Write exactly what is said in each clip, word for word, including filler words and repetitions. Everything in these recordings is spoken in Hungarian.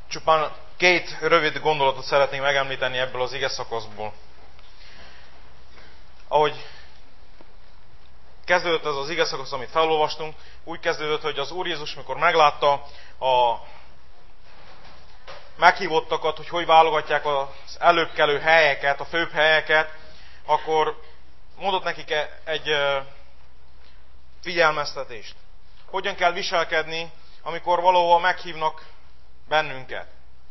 Csupán két rövid gondolatot szeretnék megemlíteni ebből az ige szakaszból. Ahogy kezdődött ez az ige szakasz, amit felolvastunk, úgy kezdődött, hogy az Úr Jézus, mikor meglátta a meghívottakat, hogy hogy válogatják az előbbkelő helyeket, a főbb helyeket, akkor mondott nekik egy figyelmeztetést. Hogyan kell viselkedni, amikor valahol meghívnak bennünket.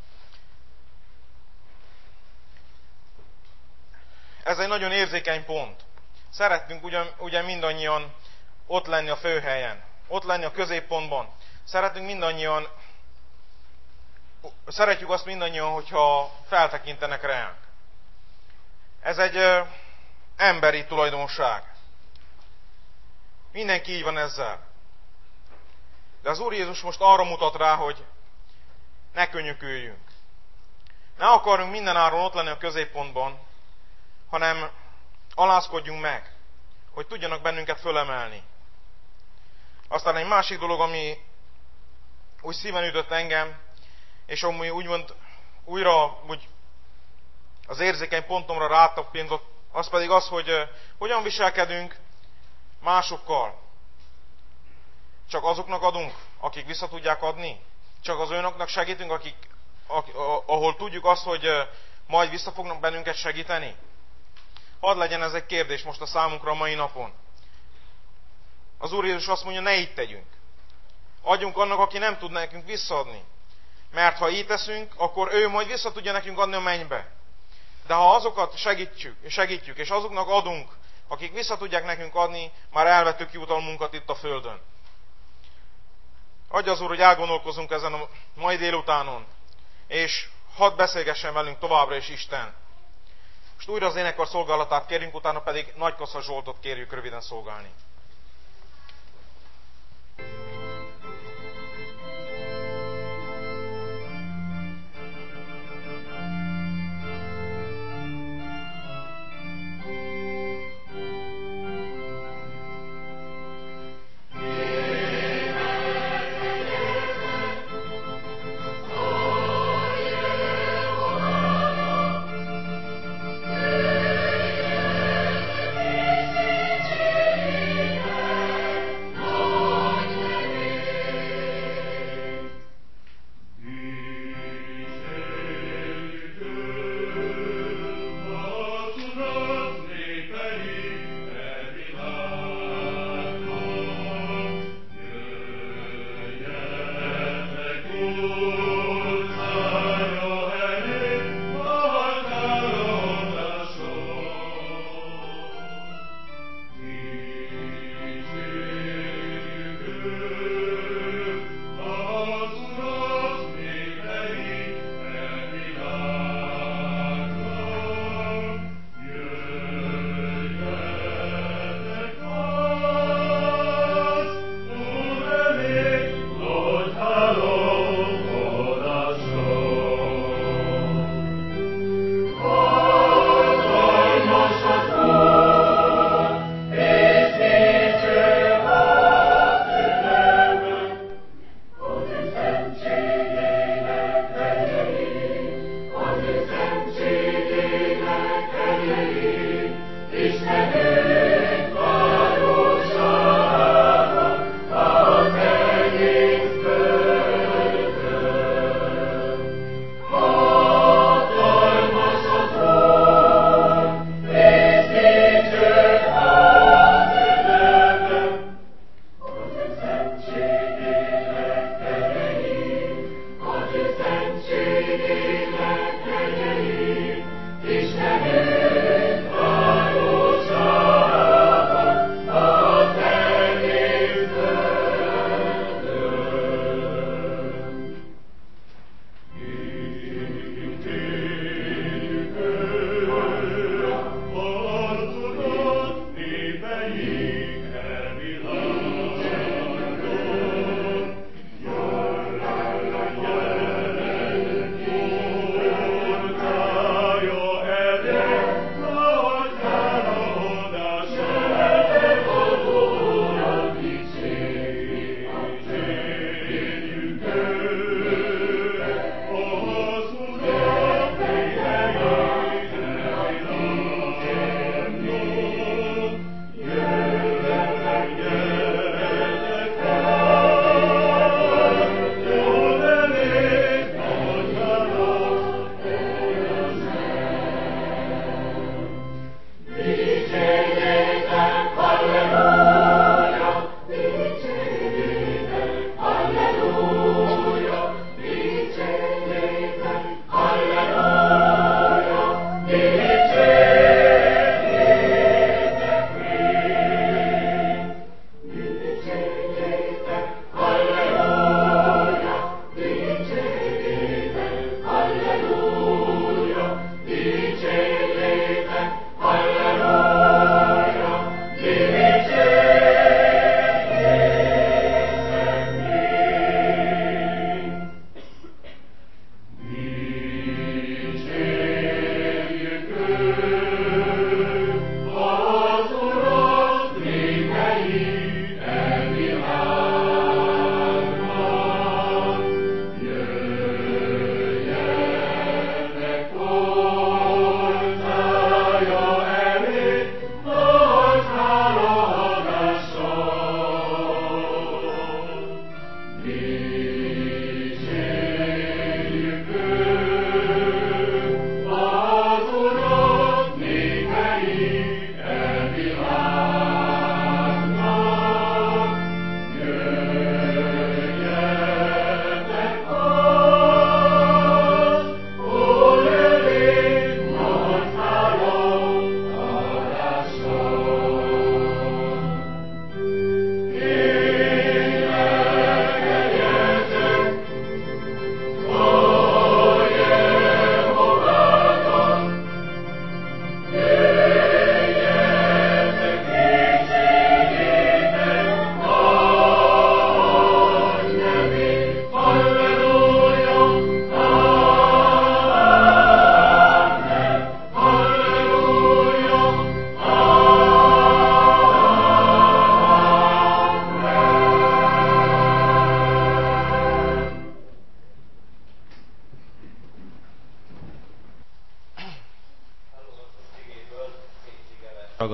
Ez egy nagyon érzékeny pont. Szeretnénk ugyan, ugyan mindannyian ott lenni a főhelyen, ott lenni a középpontban. Szeretünk mindannyian, szeretjük azt mindannyian, hogyha feltekintenek ránk. Ez egy ö, emberi tulajdonság. Mindenki így van ezzel. De az Úr Jézus most arra mutat rá, hogy ne könyököljünk. Ne akarjunk mindenáron ott lenni a középpontban, hanem alázkodjunk meg, hogy tudjanak bennünket fölemelni. Aztán egy másik dolog, ami úgy szíven ütött engem, és ami úgymond újra úgy az érzékeny pontomra rátapintott, az pedig az, hogy uh, hogyan viselkedünk másokkal. Csak azoknak adunk, akik vissza tudják adni? Csak az olyanoknak segítünk, akik, ahol tudjuk azt, hogy uh, majd vissza fognak bennünket segíteni? Hadd legyen ez egy kérdés most a számunkra a mai napon. Az Úr Jézus azt mondja, ne így tegyünk. Adjunk annak, aki nem tud nekünk visszaadni. Mert ha így teszünk, akkor ő majd vissza tudja nekünk adni a mennybe. De ha azokat segítjük, segítjük, és azoknak adunk, akik vissza tudják nekünk adni, már elvettük jutalmunkat itt a földön. Adja az Úr, hogy elgondolkozunk ezen a mai délutánon, és hadd beszélgessen velünk továbbra is Isten. Most újra az énekkar szolgálatát kérjünk, utána pedig Nagykassa Zsoltot kérjük röviden szolgálni.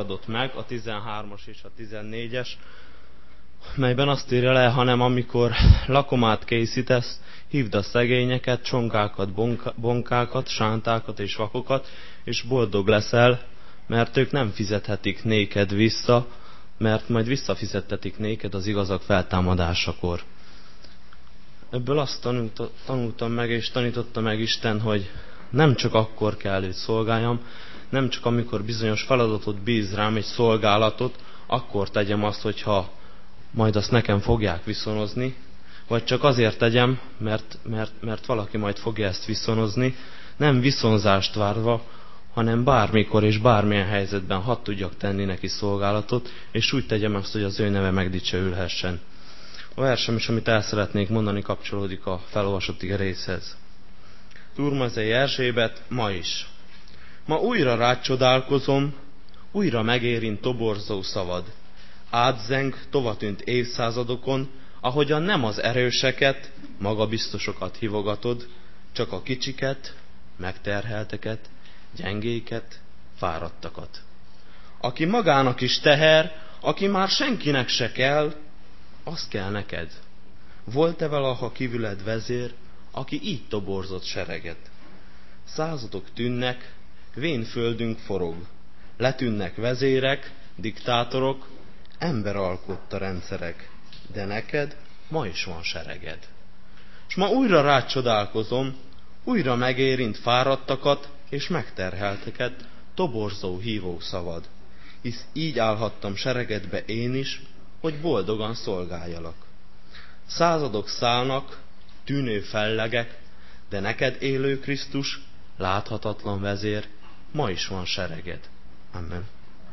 ragadott meg, a tizenhármas és a tizennégyes, melyben azt írja le, hanem amikor lakomát készítesz, hívd a szegényeket, csonkákat, bonkákat, sántákat és vakokat, és boldog leszel, mert ők nem fizethetik néked vissza, mert majd visszafizettetik néked az igazak feltámadásakor. Ebből azt tanultam meg, és tanította meg Isten, hogy nem csak akkor kell őt szolgáljam, nem csak amikor bizonyos feladatot bíz rám, egy szolgálatot, akkor tegyem azt, hogyha majd azt nekem fogják viszonozni, vagy csak azért tegyem, mert, mert, mert valaki majd fogja ezt viszonozni, nem viszonzást várva, hanem bármikor és bármilyen helyzetben hadd tudjak tenni neki szolgálatot, és úgy tegyem azt, hogy az ő neve megdicsőülhessen. A versem is, amit el szeretnék mondani, kapcsolódik a felolvasott ige részhez. Turmazei Erzsébet ma is. Ma újra rád csodálkozom, újra megérint toborzó szavad. Átzeng tovatűnt évszázadokon, ahogyan nem az erőseket, magabiztosokat hívogatod, csak a kicsiket, megterhelteket, gyengéket, fáradtakat. Aki magának is teher, aki már senkinek se kell, az kell neked. Volt-e valaha kívüled vezér, aki így toborzott sereget? Századok tűnnek, vén földünk forog. Letűnnek vezérek, diktátorok, ember alkotta rendszerek. De neked ma is van sereged. S ma újra rád csodálkozom, újra megérint fáradtakat és megterhelteket, toborzó hívó szavad. Hisz így állhattam seregedbe én is, hogy boldogan szolgáljalak. Századok szállnak, tűnő fellegek, de neked élő Krisztus, láthatatlan vezér, ma is van sereged. Amen.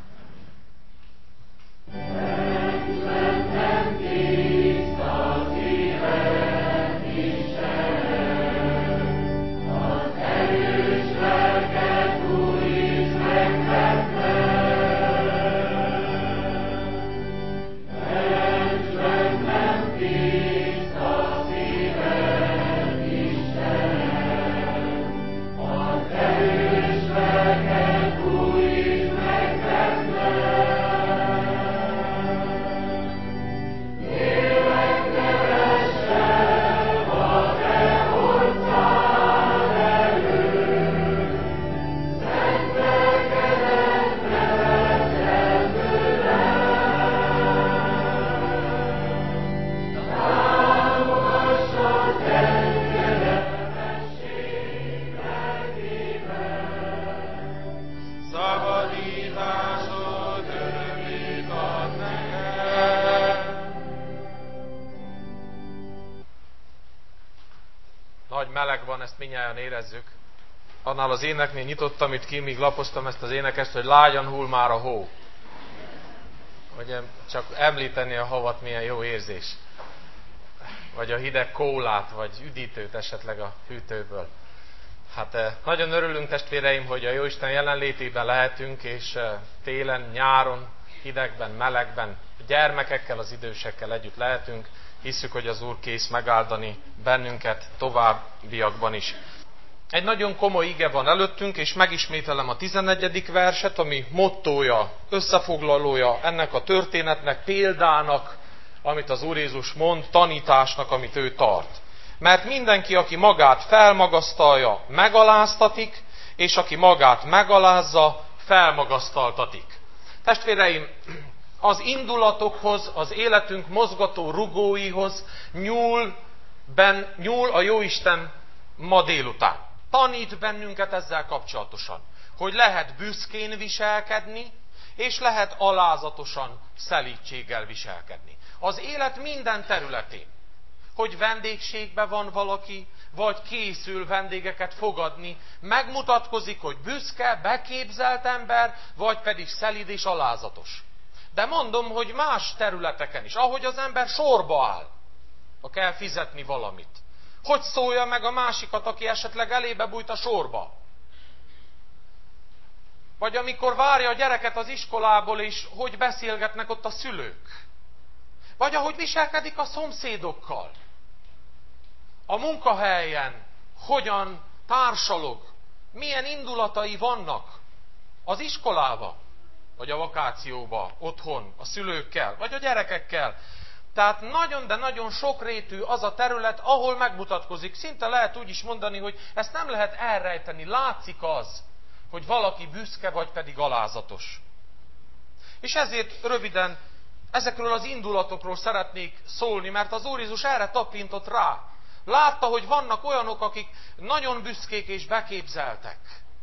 Ezt mindnyájan érezzük. Annál az éneknél nyitottam itt ki, míg lapoztam ezt az énekest, hogy lágyan hull már a hó. Ugye csak említeni a havat milyen jó érzés. Vagy a hideg kólát, vagy üdítőt esetleg a hűtőből. Hát nagyon örülünk, testvéreim, hogy a Jóisten jelenlétében lehetünk, és télen, nyáron, hidegben, melegben, a gyermekekkel, az idősekkel együtt lehetünk. Hisszük, hogy az Úr kész megáldani bennünket továbbiakban is. Egy nagyon komoly ige van előttünk, és megismételem a tizennegyedik verset, ami mottója, összefoglalója ennek a történetnek, példának, amit az Úr Jézus mond, tanításnak, amit ő tart. Mert mindenki, aki magát felmagasztalja, megaláztatik, és aki magát megalázza, felmagasztaltatik. Testvéreim, az indulatokhoz, az életünk mozgató rugóihoz nyúl, ben, nyúl a Jóisten ma délután. Tanít bennünket ezzel kapcsolatosan, hogy lehet büszkén viselkedni, és lehet alázatosan, szelídséggel viselkedni. Az élet minden területén, hogy vendégségben van valaki, vagy készül vendégeket fogadni, megmutatkozik, hogy büszke, beképzelt ember, vagy pedig szelíd és alázatos. De mondom, hogy más területeken is, ahogy az ember sorba áll, ha kell fizetni valamit. Hogy szólja meg a másikat, aki esetleg elébe bújt a sorba? Vagy amikor várja a gyereket az iskolából, és hogy beszélgetnek ott a szülők? Vagy ahogy viselkedik a szomszédokkal? A munkahelyen hogyan társalog? Milyen indulatai vannak az iskolában? vagy a vakációba, otthon, a szülőkkel, vagy a gyerekekkel. Tehát nagyon, de nagyon sokrétű az a terület, ahol megmutatkozik. Szinte lehet úgy is mondani, hogy ezt nem lehet elrejteni. Látszik az, hogy valaki büszke, vagy pedig alázatos. És ezért röviden ezekről az indulatokról szeretnék szólni, mert az Úr Jézus erre tapintott rá. Látta, hogy vannak olyanok, akik nagyon büszkék és beképzeltek.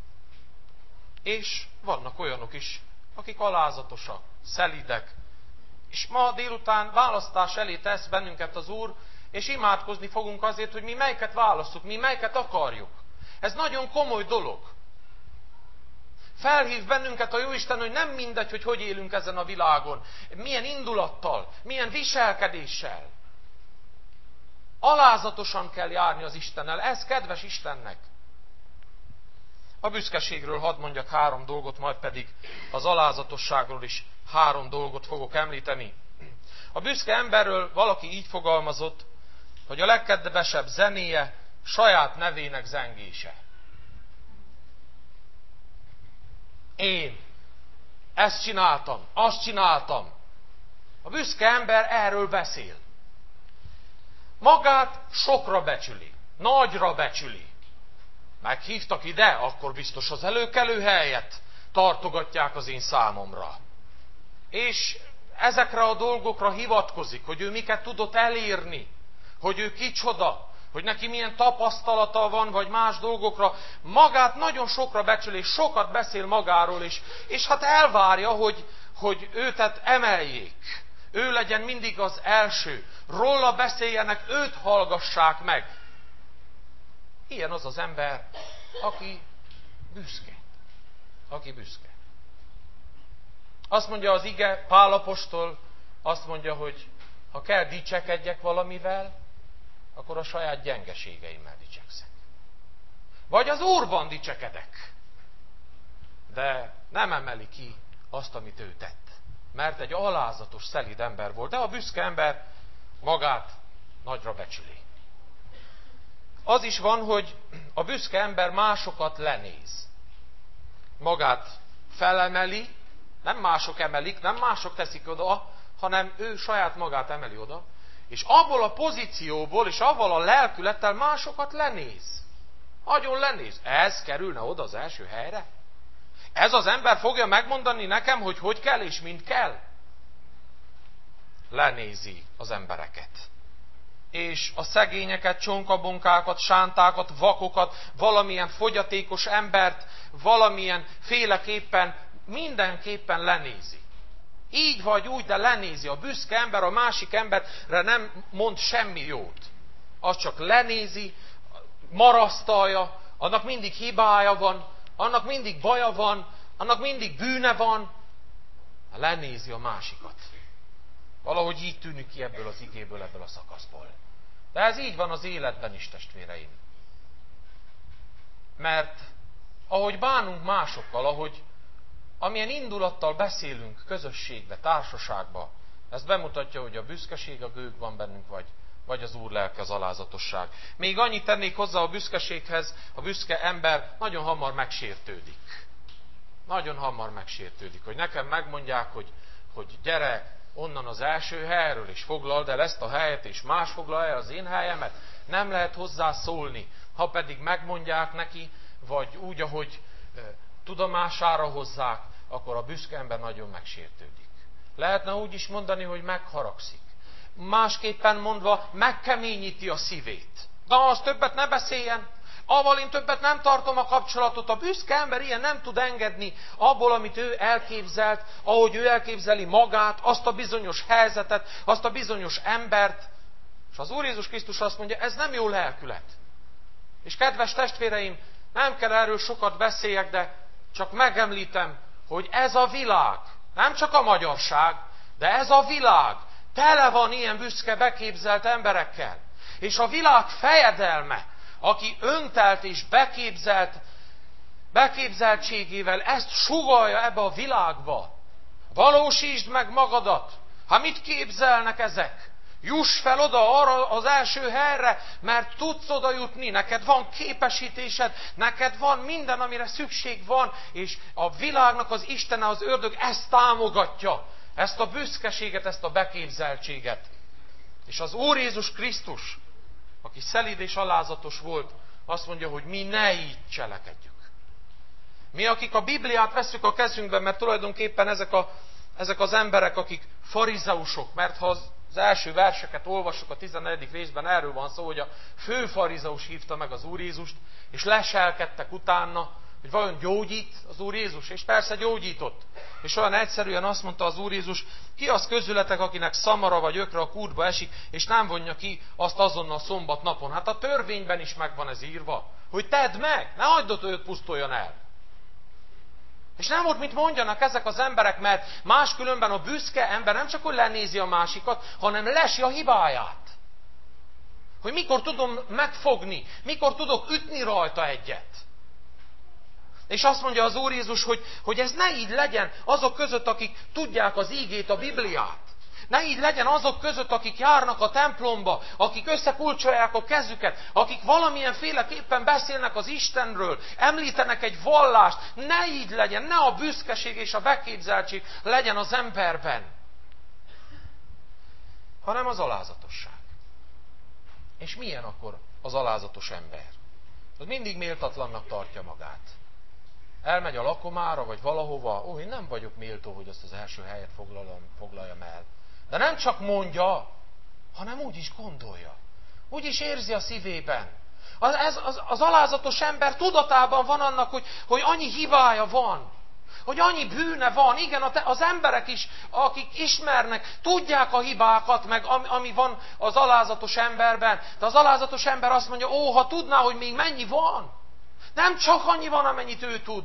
És vannak olyanok is, akik alázatosak, szelidek. És ma délután választás elé tesz bennünket az Úr, és imádkozni fogunk azért, hogy mi melyiket válasszuk, mi melyiket akarjuk. Ez nagyon komoly dolog. Felhív bennünket a Jóisten, hogy nem mindegy, hogy hogy élünk ezen a világon. Milyen indulattal, milyen viselkedéssel. Alázatosan kell járni az Istennel. Ez kedves Istennek. A büszkeségről hadd mondjak három dolgot, majd pedig az alázatosságról is három dolgot fogok említeni. A büszke emberről valaki így fogalmazott, hogy a legkedvesebb zenéje saját nevének zengése. Én ezt csináltam, azt csináltam. A büszke ember erről beszél. Magát sokra becsüli, nagyra becsüli. Meghívtak ide, akkor biztos az előkelő helyet tartogatják az én számomra. És ezekre a dolgokra hivatkozik, hogy ő miket tudott elérni, hogy ő kicsoda, hogy neki milyen tapasztalata van, vagy más dolgokra. Magát nagyon sokra becsül, és sokat beszél magáról is, és hát elvárja, hogy, hogy őtet emeljék. Ő legyen mindig az első. Róla beszéljenek, őt hallgassák meg. Ilyen az az ember, aki büszke. Aki büszke. Azt mondja az ige, Pál apostol, azt mondja, hogy ha kell dicsekedjek valamivel, akkor a saját gyengeségeimmel dicsekszek. Vagy az Úrban dicsekedek. De nem emeli ki azt, amit ő tett. Mert egy alázatos, szelíd ember volt. De a büszke ember magát nagyra becsüli. Az is van, hogy a büszke ember másokat lenéz. Magát felemeli, nem mások emelik, nem mások teszik oda, hanem ő saját magát emeli oda, és abból a pozícióból, és avval a lelkülettel másokat lenéz. Nagyon lenéz. Ez kerülne oda az első helyre? Ez az ember fogja megmondani nekem, hogy hogy kell és mint kell? Lenézi az embereket. És a szegényeket, csonkabonkákat, sántákat, vakokat, valamilyen fogyatékos embert, valamilyen féleképpen, mindenképpen lenézi. Így vagy úgy, de lenézi. A büszke ember a másik emberre nem mond semmi jót. Az csak lenézi, marasztalja, annak mindig hibája van, annak mindig baja van, annak mindig bűne van. Lenézi a másikat. Valahogy így tűnik ki ebből az igéből, ebből a szakaszból. De ez így van az életben is, testvéreim. Mert ahogy bánunk másokkal, ahogy amilyen indulattal beszélünk közösségbe, társaságba, ez bemutatja, hogy a büszkeség a gőg van bennünk, vagy, vagy az Úr lelke, az alázatosság. Még annyit tennék hozzá a büszkeséghez, a büszke ember nagyon hamar megsértődik. Nagyon hamar megsértődik, hogy nekem megmondják, hogy, hogy gyere onnan az első helyről, és foglald el ezt a helyet, és más foglal el az én helyemet. Nem lehet hozzá szólni. Ha pedig megmondják neki, vagy úgy, ahogy e, tudomására hozzák, akkor a büszke ember nagyon megsértődik. Lehetne úgy is mondani, hogy megharagszik. Másképpen mondva, megkeményíti a szívét. Na, az többet ne beszéljen, avval én többet nem tartom a kapcsolatot. A büszke ember ilyen nem tud engedni abból, amit ő elképzelt, ahogy ő elképzeli magát, azt a bizonyos helyzetet, azt a bizonyos embert. És az Úr Jézus Krisztus azt mondja, ez nem jó lelkület. És kedves testvéreim, nem kell erről sokat beszéljek, de csak megemlítem, hogy ez a világ, nem csak a magyarság, de ez a világ tele van ilyen büszke, beképzelt emberekkel. És a világ fejedelme, aki öntelt és beképzelt, beképzeltségével ezt sugallja ebbe a világba. Valósítsd meg magadat. Hát mit képzelnek ezek? Juss fel oda arra az első helyre, mert tudsz oda jutni, neked van képesítésed, neked van minden, amire szükség van, és a világnak az Istene, az ördög ezt támogatja, ezt a büszkeséget, ezt a beképzeltséget. És az Úr Jézus Krisztus, aki szelíd és alázatos volt, azt mondja, hogy mi ne így cselekedjük. Mi, akik a Bibliát vesszük a kezünkbe, mert tulajdonképpen ezek, a, ezek az emberek, akik farizeusok, mert ha az, az első verseket olvassuk a tizennegyedik részben, erről van szó, hogy a fő farizeus hívta meg az Úr Jézust, és leselkedtek utána, hogy vajon gyógyít az Úr Jézus, és persze gyógyított. És olyan egyszerűen azt mondta az Úr Jézus, ki az közületek, akinek szamara vagy ökre a kútba esik, és nem vonja ki azt azonnal szombat napon. Hát a törvényben is meg van ez írva, hogy tedd meg, ne hagyd ott, hogy őt pusztuljon el. És nem volt, mit mondjanak ezek az emberek, mert máskülönben a büszke ember nem csak, hogy lenézi a másikat, hanem lesi a hibáját. Hogy mikor tudom megfogni, mikor tudok ütni rajta egyet. És azt mondja az Úr Jézus, hogy, hogy ez ne így legyen azok között, akik tudják az ígét, a Bibliát. Ne így legyen azok között, akik járnak a templomba, akik összekulcsolják a kezüket, akik valamilyen féleképpen beszélnek az Istenről, említenek egy vallást. Ne így legyen, ne a büszkeség és a beképzeltség legyen az emberben, hanem az alázatosság. És milyen akkor az alázatos ember? Az mindig méltatlannak tartja magát. Elmegy a lakomára, vagy valahova, ó, én nem vagyok méltó, hogy azt az első helyet foglaljam, foglaljam el. De nem csak mondja, hanem úgy is gondolja. Úgy is érzi a szívében. Az, ez, az, az alázatos ember tudatában van annak, hogy, hogy annyi hibája van. Hogy annyi bűne van. Igen, az emberek is, akik ismernek, tudják a hibákat, meg ami, ami van az alázatos emberben. De az alázatos ember azt mondja, ó, ha tudná, hogy még mennyi van. Nem csak annyi van, amennyit ő tud.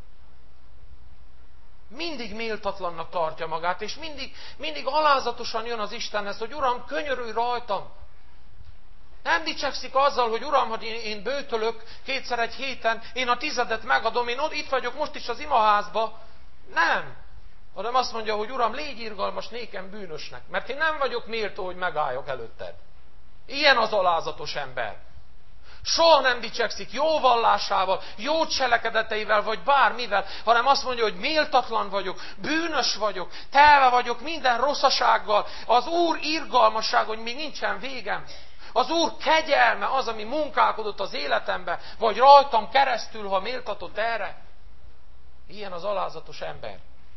Mindig méltatlannak tartja magát, és mindig, mindig alázatosan jön az Istenhez, hogy Uram, könyörülj rajtam. Nem dicsekszik azzal, hogy Uram, hogy én, én bőtölök kétszer egy héten, én a tizedet megadom, én ott, itt vagyok most is az imaházba. Nem. Hanem azt mondja, hogy Uram, légy irgalmas nékem bűnösnek, mert én nem vagyok méltó, hogy megálljak előtted. Ilyen az alázatos ember. Soha nem dicsekszik jó vallásával, jó cselekedeteivel, vagy bármivel, hanem azt mondja, hogy méltatlan vagyok, bűnös vagyok, telve vagyok minden rosszasággal. Az Úr irgalmasság, hogy még nincsen végem. Az Úr kegyelme az, ami munkálkodott az életembe, vagy rajtam keresztül, ha méltatott erre. Ilyen az alázatos ember.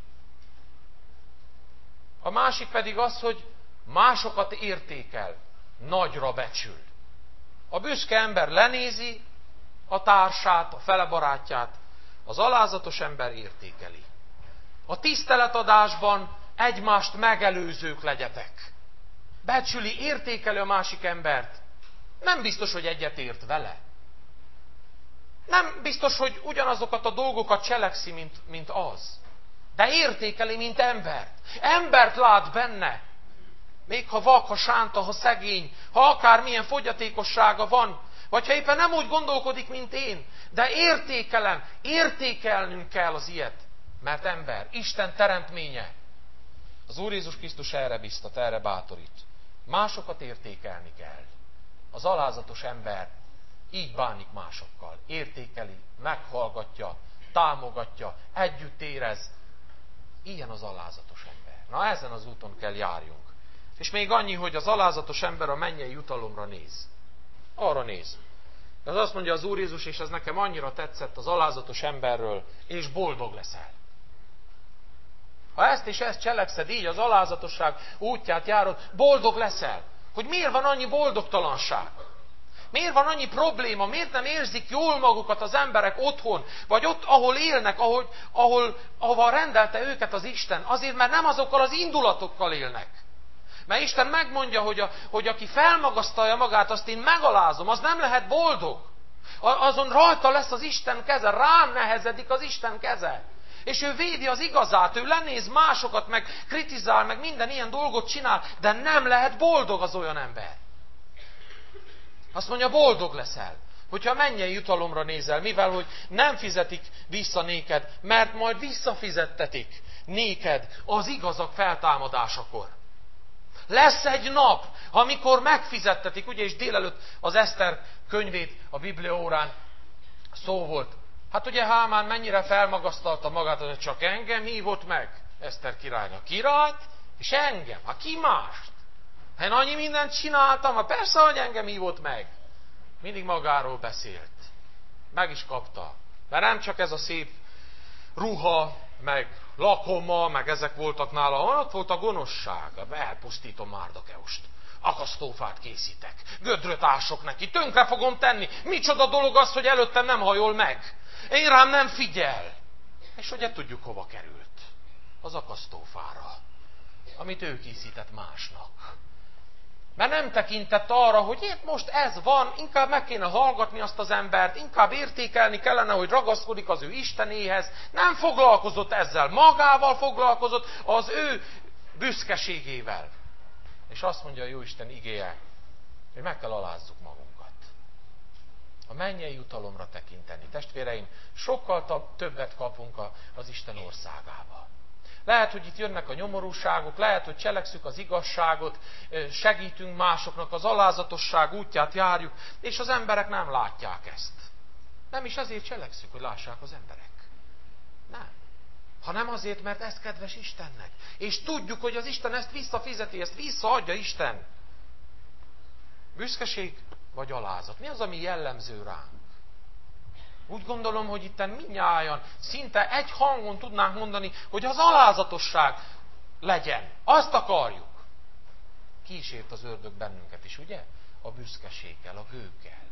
A másik pedig az, hogy másokat értékel, nagyra becsül. A büszke ember lenézi a társát, a fele barátját, az alázatos ember értékeli. A tiszteletadásban egymást megelőzők legyetek. Becsüli, értékeli a másik embert. Nem biztos, hogy egyetért vele. Nem biztos, hogy ugyanazokat a dolgokat cselekszi, mint, mint az. De értékeli, mint embert. Embert lát benne. Még ha vak, ha sánta, ha szegény, ha akármilyen fogyatékossága van, vagy ha éppen nem úgy gondolkodik, mint én, de értékelem, értékelnünk kell az ilyet, mert ember, Isten teremtménye. Az Úr Jézus Krisztus erre biztat, erre bátorít. Másokat értékelni kell. Az alázatos ember így bánik másokkal, értékeli, meghallgatja, támogatja, együtt érez. Ilyen az alázatos ember. Na ezen az úton kell járjunk. És még annyi, hogy az alázatos ember a mennyei jutalomra néz. Arra néz. Ez azt mondja az Úr Jézus, és ez nekem annyira tetszett az alázatos emberről, és boldog leszel. Ha ezt és ezt cselekszed, így az alázatosság útját járod, boldog leszel. Hogy miért van annyi boldogtalanság? Miért van annyi probléma? Miért nem érzik jól magukat az emberek otthon? Vagy ott, ahol élnek, ahol, ahol, ahova rendelte őket az Isten? Azért, mert nem azokkal az indulatokkal élnek. Mert Isten megmondja, hogy, a, hogy aki felmagasztalja magát, azt én megalázom, az nem lehet boldog. Azon rajta lesz az Isten keze, rám nehezedik az Isten keze. És ő védi az igazát, ő lenéz másokat, meg kritizál, meg minden ilyen dolgot csinál, de nem lehet boldog az olyan ember. Azt mondja, boldog leszel, hogyha mennyei jutalomra nézel, mivel hogy nem fizetik vissza néked, mert majd visszafizettetik néked az igazak feltámadásakor. Lesz egy nap, amikor megfizettetik, ugye, és délelőtt az Eszter könyvét a Biblia órán szó volt. Hát ugye Hámán mennyire felmagasztalta magát, hogy csak engem hívott meg, Eszter királynak. Királyt, és engem, hát ki mást? Hát én annyi mindent csináltam, hát persze, hogy engem hívott meg. Mindig magáról beszélt. Meg is kapta. Mert nem csak ez a szép ruha, meg lakoma, meg ezek voltak nála, hanem ott volt a gonoszság. Elpusztítom Márdokeust. Akasztófát készítek. Gödröt ások neki. Tönkre fogom tenni. Micsoda dolog az, hogy előttem nem hajol meg. Én rám nem figyel. És ugye tudjuk, hova került. Az akasztófára. Amit ő készített másnak. Mert nem tekintett arra, hogy itt most ez van, inkább meg kéne hallgatni azt az embert, inkább értékelni kellene, hogy ragaszkodik az ő Istenéhez. Nem foglalkozott ezzel, magával foglalkozott, az ő büszkeségével. És azt mondja a Jóisten igéje, hogy meg kell alázzuk magunkat. A mennyei jutalomra tekinteni. Testvéreim, sokkal többet kapunk az Isten országába. Lehet, hogy itt jönnek a nyomorúságok, lehet, hogy cselekszük az igazságot, segítünk másoknak, az alázatosság útját járjuk, és az emberek nem látják ezt. Nem is azért cselekszünk, hogy lássák az emberek. Nem. Hanem azért, mert ez kedves Istennek. És tudjuk, hogy az Isten ezt visszafizeti, ezt visszaadja Isten. Büszkeség vagy alázat? Mi az, ami jellemző ránk? Úgy gondolom, hogy itten mindnyájan szinte egy hangon tudnánk mondani, hogy az alázatosság legyen. Azt akarjuk. Kísért az ördög bennünket is, ugye? A büszkeséggel, a gőggel.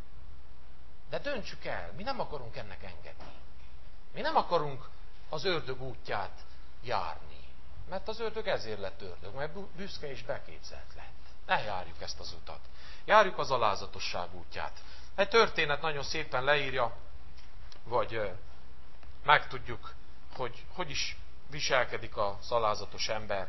De döntsük el, mi nem akarunk ennek engedni. Mi nem akarunk az ördög útját járni. Mert az ördög ezért lett ördög, mert büszke és beképzelt lett. Ne járjuk ezt az utat. Járjuk az alázatosság útját. Egy történet nagyon szépen leírja, vagy megtudjuk, hogy hogy is viselkedik az alázatos ember.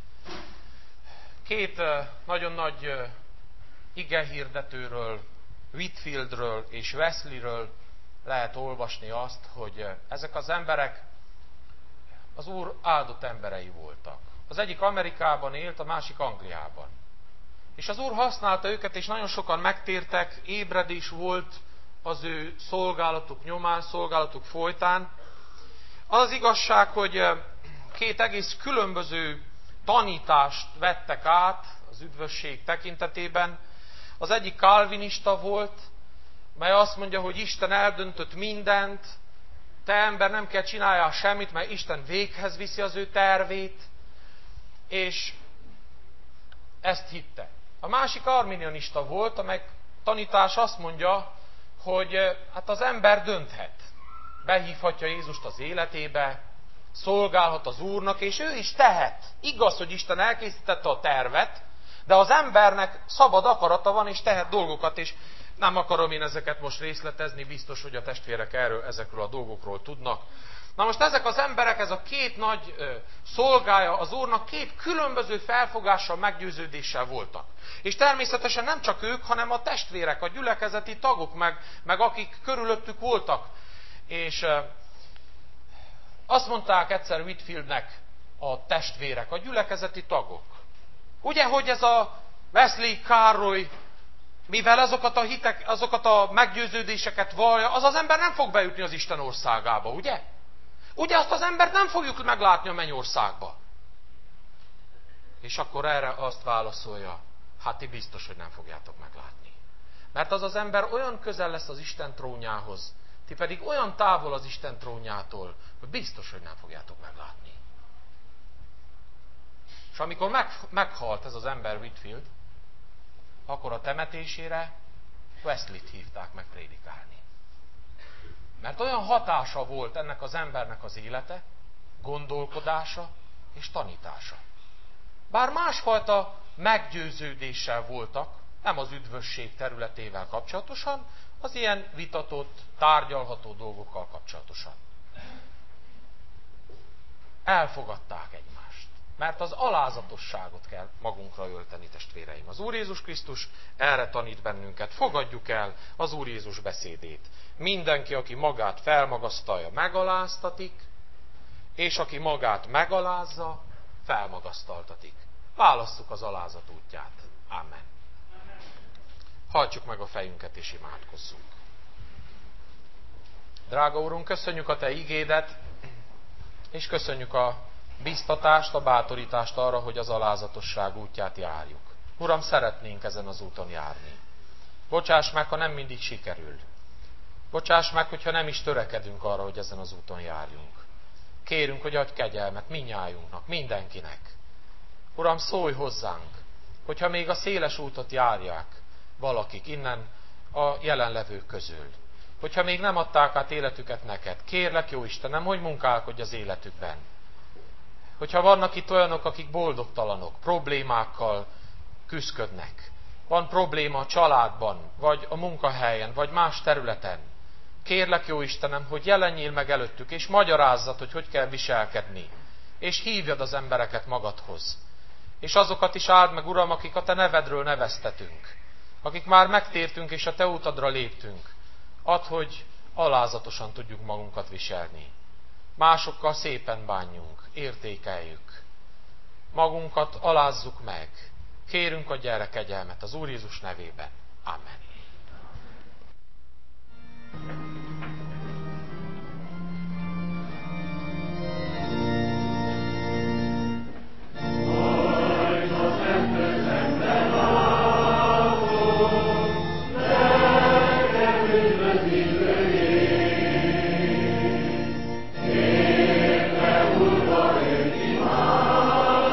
Két nagyon nagy igehirdetőről, Whitfieldről és Wesleyről lehet olvasni azt, hogy ezek az emberek az Úr áldott emberei voltak. Az egyik Amerikában élt, a másik Angliában. És az Úr használta őket, és nagyon sokan megtértek, ébredés volt az ő szolgálatuk nyomán, szolgálatuk folytán. Az az igazság, hogy két egész különböző tanítást vettek át az üdvösség tekintetében. Az egyik kálvinista volt, mely azt mondja, hogy Isten eldöntött mindent, te ember nem kell csináljál semmit, mert Isten véghez viszi az ő tervét, és ezt hitte. A másik arminianista volt, amely tanítás azt mondja, hogy hát az ember dönthet. Behívhatja Jézust az életébe, szolgálhat az Úrnak, és ő is tehet. Igaz, hogy Isten elkészítette a tervet, de az embernek szabad akarata van, és tehet dolgokat, és nem akarom én ezeket most részletezni, biztos, hogy a testvérek erről, ezekről a dolgokról tudnak. Na most ezek az emberek, ez a két nagy ö, szolgája az Úrnak, két különböző felfogással, meggyőződéssel voltak. És természetesen nem csak ők, hanem a testvérek, a gyülekezeti tagok, meg, meg akik körülöttük voltak. És ö, azt mondták egyszer Whitfieldnek a testvérek, a gyülekezeti tagok. Ugye, hogy ez a Wesley Károly, mivel azokat a hitek, azokat a meggyőződéseket vallja, az az ember nem fog bejutni az Isten országába, ugye? Ugye azt az embert nem fogjuk meglátni a mennyországba. És akkor erre azt válaszolja, hát ti biztos, hogy nem fogjátok meglátni. Mert az az ember olyan közel lesz az Isten trónjához, ti pedig olyan távol az Isten trónjától, hogy biztos, hogy nem fogjátok meglátni. És amikor meg, meghalt ez az ember Whitfield, akkor a temetésére Wesleyt hívták meg prédikálni. Mert olyan hatása volt ennek az embernek az élete, gondolkodása és tanítása. Bár másfajta meggyőződéssel voltak, nem az üdvösség területével kapcsolatosan, az ilyen vitatott, tárgyalható dolgokkal kapcsolatosan. Elfogadták egymást. Mert az alázatosságot kell magunkra ölteni, testvéreim. Az Úr Jézus Krisztus erre tanít bennünket. Fogadjuk el az Úr Jézus beszédét. Mindenki, aki magát felmagasztalja, megaláztatik, és aki magát megalázza, felmagasztaltatik. válasszuk az alázat útját. Amen. Hajtsuk meg a fejünket és imádkozzunk. Drága Úrunk, köszönjük a Te igédet, és köszönjük a biztatást, a bátorítást arra, hogy az alázatosság útját járjuk. Uram, szeretnénk ezen az úton járni. Bocsáss meg, ha nem mindig sikerül. Bocsáss meg, hogyha nem is törekedünk arra, hogy ezen az úton járjunk. Kérünk, hogy adj kegyelmet mindnyájunknak, mindenkinek. Uram, szólj hozzánk, hogyha még a széles útot járják valakik innen a jelenlevők közül. Hogyha még nem adták át életüket neked, kérlek, jó Istenem, hogy munkálkodj az életükben. Hogyha vannak itt olyanok, akik boldogtalanok, problémákkal küszködnek, van probléma a családban, vagy a munkahelyen, vagy más területen, kérlek, jó Istenem, hogy jelenjél meg előttük, és magyarázzad, hogy hogy kell viselkedni, és hívjad az embereket magadhoz. És azokat is áld meg, Uram, akik a Te nevedről neveztetünk, akik már megtértünk és a Te útadra léptünk. Add, hogy alázatosan tudjuk magunkat viselni. Másokkal szépen bánjunk, értékeljük. Magunkat alázzuk meg. Kérünk, adj erre kegyelmet az Úr Jézus nevében. Amen.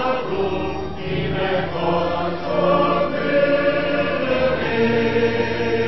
Amen.